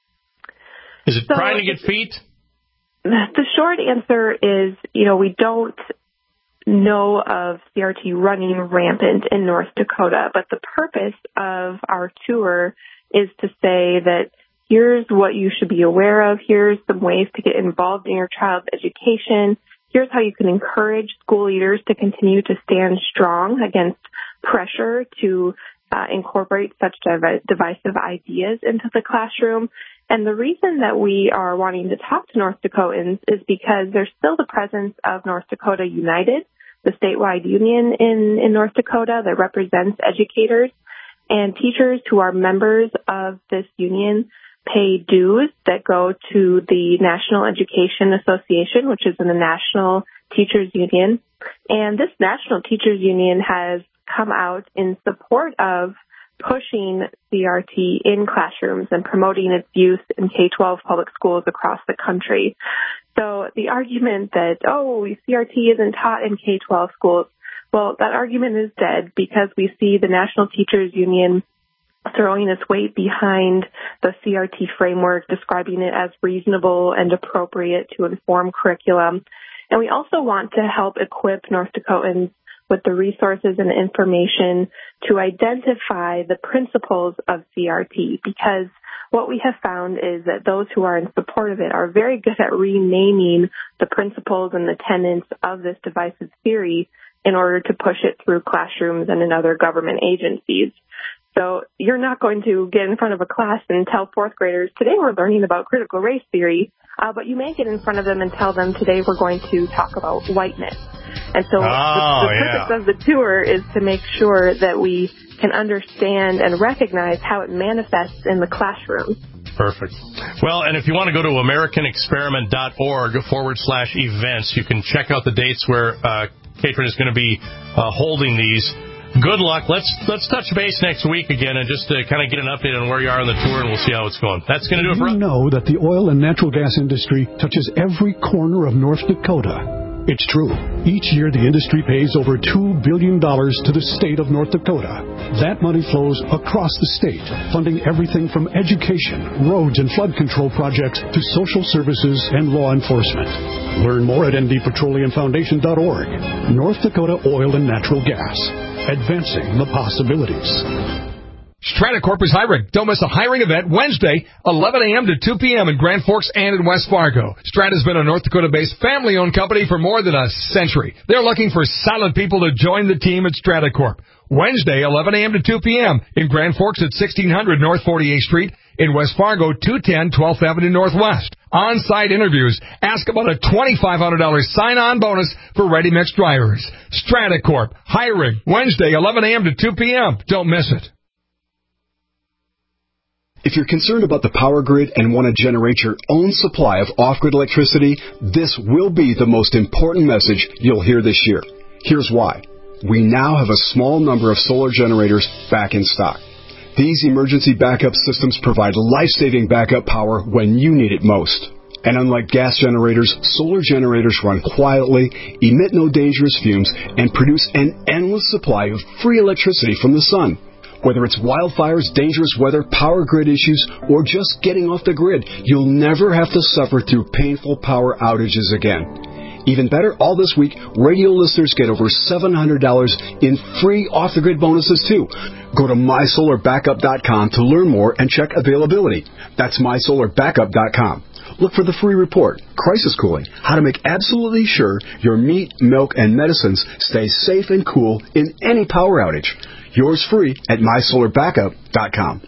Is it so, trying to get feet? The short answer is, you know, we don't know of C R T running rampant in North Dakota, but the purpose of our tour is to say that here's what you should be aware of, here's some ways to get involved in your child's education, here's how you can encourage school leaders to continue to stand strong against pressure to uh, incorporate such div- divisive ideas into the classroom. And the reason that we are wanting to talk to North Dakotans is because there's still the presence of North Dakota United, the statewide union in, in North Dakota that represents educators and teachers who are members of this union pay dues that go to the National Education Association, which is in the National Teachers Union. And this National Teachers Union has come out in support of pushing C R T in classrooms and promoting its use in K twelve public schools across the country. So the argument that, oh, C R T isn't taught in K twelve schools, well, that argument is dead because we see the National Teachers Union throwing its weight behind the C R T framework, describing it as reasonable and appropriate to inform curriculum. And we also want to help equip North Dakotans with the resources and information to identify the principles of C R T, because what we have found is that those who are in support of it are very good at renaming the principles and the tenets of this divisive theory in order to push it through classrooms and in other government agencies. So you're not going to get in front of a class and tell fourth graders, today we're learning about critical race theory, uh, but you may get in front of them and tell them, today we're going to talk about whiteness. And so oh, the, the purpose yeah. of the tour is to make sure that we can understand and recognize how it manifests in the classroom. Perfect. Well, and if you want to go to americanexperiment.org forward slash events, you can check out the dates where uh, Katrin is going to be uh, holding these. Good luck. Let's let's touch base next week again and just uh, kind of get an update on where you are on the tour, and we'll see how it's going. That's going to do it for us. You know that the oil and natural gas industry touches every corner of North Dakota. It's true. Each year, the industry pays over two billion dollars to the state of North Dakota. That money flows across the state, funding everything from education, roads, and flood control projects to social services and law enforcement. Learn more at n d petroleum foundation dot org. North Dakota Oil and Natural Gas. Advancing the possibilities. Stratacorp is hiring. Don't miss a hiring event Wednesday, eleven a.m. to two p.m. in Grand Forks and in West Fargo. Strata's been a North Dakota-based family-owned company for more than a century. They're looking for solid people to join the team at Stratacorp. Wednesday, eleven a.m. to two p.m. in Grand Forks at sixteen hundred North forty-eighth Street. In West Fargo, two ten twelfth Avenue Northwest. On-site interviews. Ask about a twenty-five hundred dollars sign-on bonus for ready-mix drivers. Stratacorp. Hiring. Wednesday, eleven a.m. to two p.m. Don't miss it. If you're concerned about the power grid and want to generate your own supply of off-grid electricity, this will be the most important message you'll hear this year. Here's why. We now have a small number of solar generators back in stock. These emergency backup systems provide life-saving backup power when you need it most. And unlike gas generators, solar generators run quietly, emit no dangerous fumes, and produce an endless supply of free electricity from the sun. Whether it's wildfires, dangerous weather, power grid issues, or just getting off the grid, you'll never have to suffer through painful power outages again. Even better, all this week, radio listeners get over seven hundred dollars in free off-the-grid bonuses, too. Go to my solar backup dot com to learn more and check availability. That's my solar backup dot com. Look for the free report, Crisis Cooling, how to make absolutely sure your meat, milk, and medicines stay safe and cool in any power outage. Yours free at my solar backup dot com.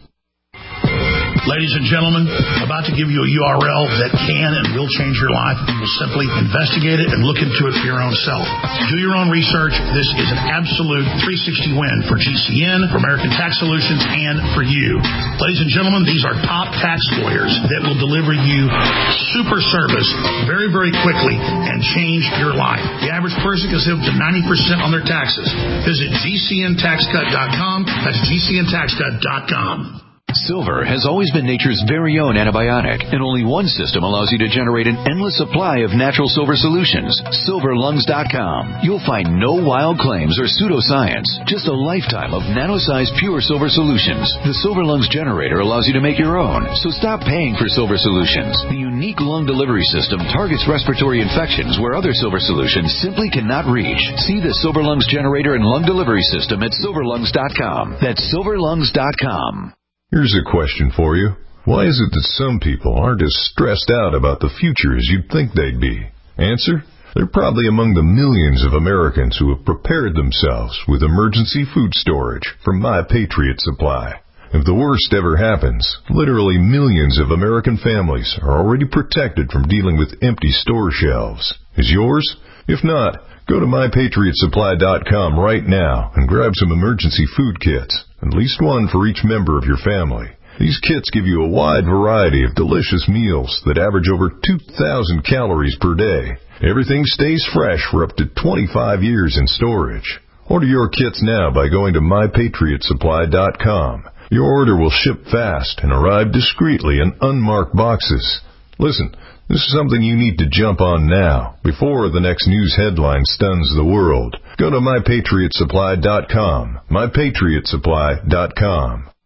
Ladies and gentlemen, about to give you a U R L that can and will change your life. You will simply investigate it and look into it for your own self. Do your own research. This is an absolute three sixty win for G C N, for American Tax Solutions, and for you. Ladies and gentlemen, these are top tax lawyers that will deliver you super service very, very quickly and change your life. The average person can save up to ninety percent on their taxes. Visit G C N tax cut dot com. That's G C N tax cut dot com. Silver has always been nature's very own antibiotic, and only one system allows you to generate an endless supply of natural silver solutions. silver lungs dot com. You'll find no wild claims or pseudoscience, just a lifetime of nano-sized pure silver solutions. The Silver Lungs generator allows you to make your own, so stop paying for silver solutions. The unique lung delivery system targets respiratory infections where other silver solutions simply cannot reach. See the Silver Lungs generator and lung delivery system at silver lungs dot com. That's silver lungs dot com. Here's a question for you. Why is it that some people aren't as stressed out about the future as you'd think they'd be? Answer? They're probably among the millions of Americans who have prepared themselves with emergency food storage from My Patriot Supply. If the worst ever happens, literally millions of American families are already protected from dealing with empty store shelves. Is yours? If not, go to my patriot supply dot com right now and grab some emergency food kits, at least one for each member of your family. These kits give you a wide variety of delicious meals that average over two thousand calories per day. Everything stays fresh for up to twenty-five years in storage. Order your kits now by going to my patriot supply dot com. Your order will ship fast and arrive discreetly in unmarked boxes. Listen, this is something you need to jump on now, before the next news headline stuns the world. Go to my patriot supply dot com. my patriot supply dot com.